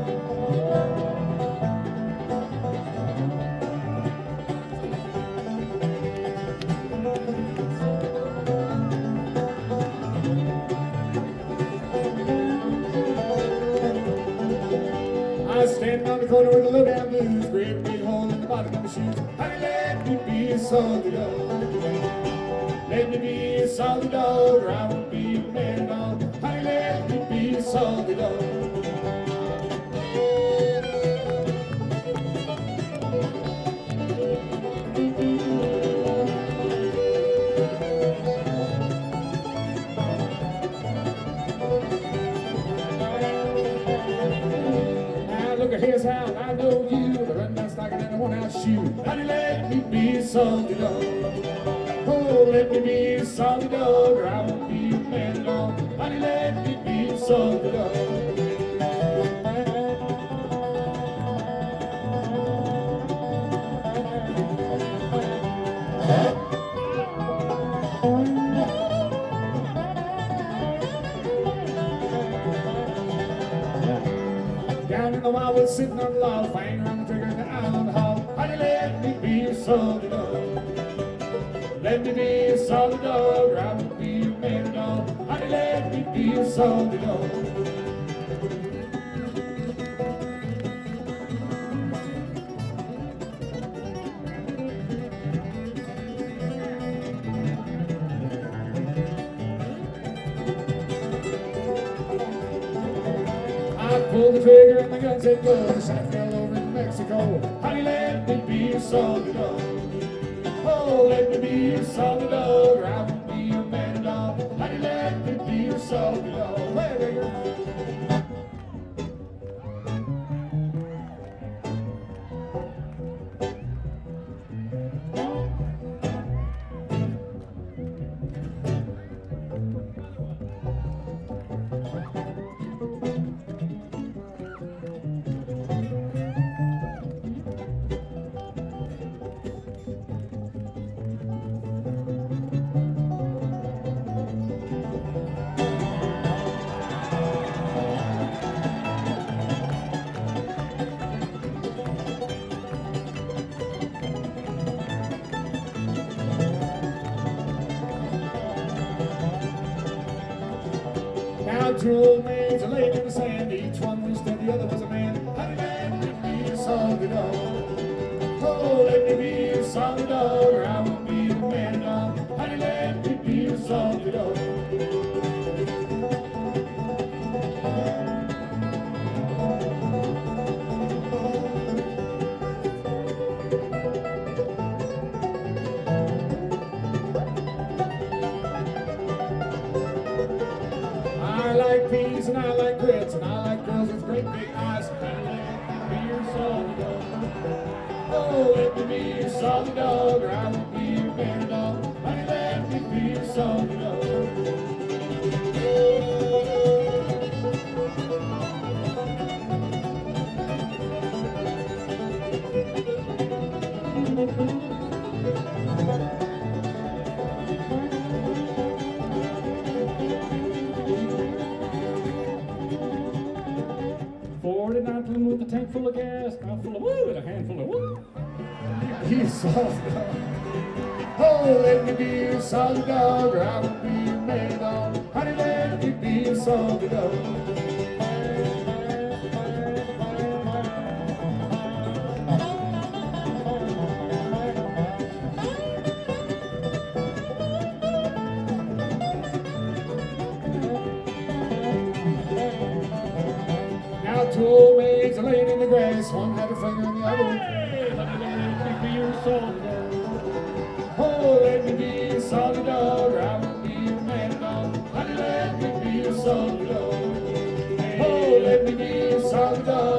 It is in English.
I was standing on the corner with a low down blues, great big hole in the bottom of my shoes. Honey, let me be a salty dog. Let me be a salty dog, or I won't be a man dog. Honey, let me be a salty dog. Here's how I know you. The run down stocking and a one-out shoe. Honey, let me be a salty dog. Oh, let me be a salty dog, or I won't be a man dog. Honey, let me be a salty dog. Down in the wild woods, sitting on the log, fighting around the trigger in the island hall. Honey, let me be a salty dog. Let me be a salty dog, or I won't be a man dog. Honey, let me be a salty dog. I pulled the trigger and the gun said go. The shot fell over in Mexico. Honey, let me be a salty dog. Oh, let me be a salty dog, or I won't be a man dog. Honey, let me be a salty dog. Hey, rigger. Now two old maids are laid in the sand. Each one wished that the other was a man. Honey, let me be a salty dog. Oh, let me be a salty dog, or I won't be a man dog. Honey, let me be a salty dog. I like peas and I like grits and I like girls with great big eyes. Honey, let me be your salty dog. Oh, let me be your salty dog, or I won't be your man dog. Honey, let me be your salty dog. With a tank full of gas, mouthful of woo, and a handful of woo. He's salty dog. Oh, let me be a salty dog, or I won't be a man dog. Honey, let me be a salty dog. Now two old maids are laying in the grass. One had a finger in the other one. Hey, honey, let me be your salty dog. Oh, let me be a salty dog, or I won't be a man dog. Honey, let me be a salty dog. Oh, let me be a salty dog.